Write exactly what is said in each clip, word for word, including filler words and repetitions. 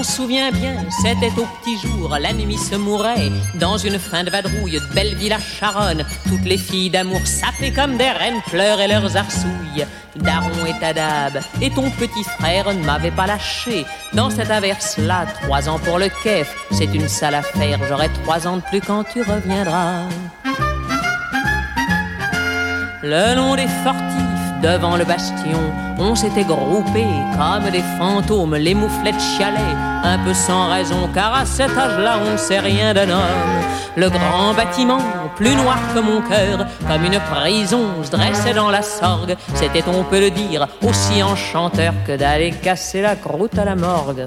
m'en souviens bien, c'était au petit jour, la nuit se mourait dans une fin de vadrouille de Belleville à Charonne. Toutes les filles d'amour sapées comme des reines pleuraient leurs arsouilles. Daron et Tadab et ton petit frère ne m'avaient pas lâché. Dans cette averse-là, trois ans pour le kef, c'est une sale affaire, j'aurai trois ans de plus quand tu reviendras. Le long des fortifs, devant le bastion, on s'était groupés comme des fantômes, les mouflettes chialaient, un peu sans raison, car à cet âge-là, on ne sait rien d'un homme. Le grand bâtiment, plus noir que mon cœur, comme une prison, se dressait dans la sorgue. C'était, on peut le dire, aussi enchanteur que d'aller casser la croûte à la morgue.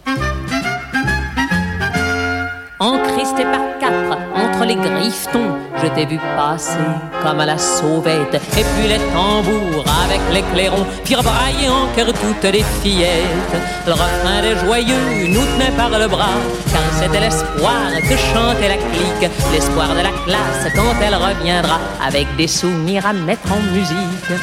Encristé par quatre, entre les griffetons, je t'ai vu passer comme à la sauvette. Et puis les tambours avec les clairons firent brailler en cœur toutes les fillettes. Le refrain des joyeux nous tenait par le bras, car c'était l'espoir que chantait la clique. L'espoir de la classe quand elle reviendra, avec des souvenirs à mettre en musique.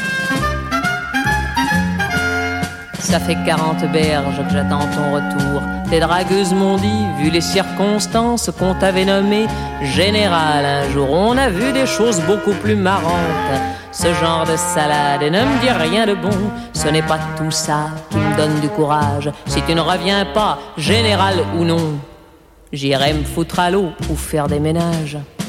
Ça fait quarante berges que j'attends ton retour. Tes dragueuses m'ont dit, vu les circonstances, qu'on t'avait nommé général. Un jour on a vu des choses beaucoup plus marrantes, ce genre de salade, et ne me dis rien de bon. Ce n'est pas tout ça qui me donne du courage. Si tu ne reviens pas, général ou non, j'irai me foutre à l'eau ou faire des ménages.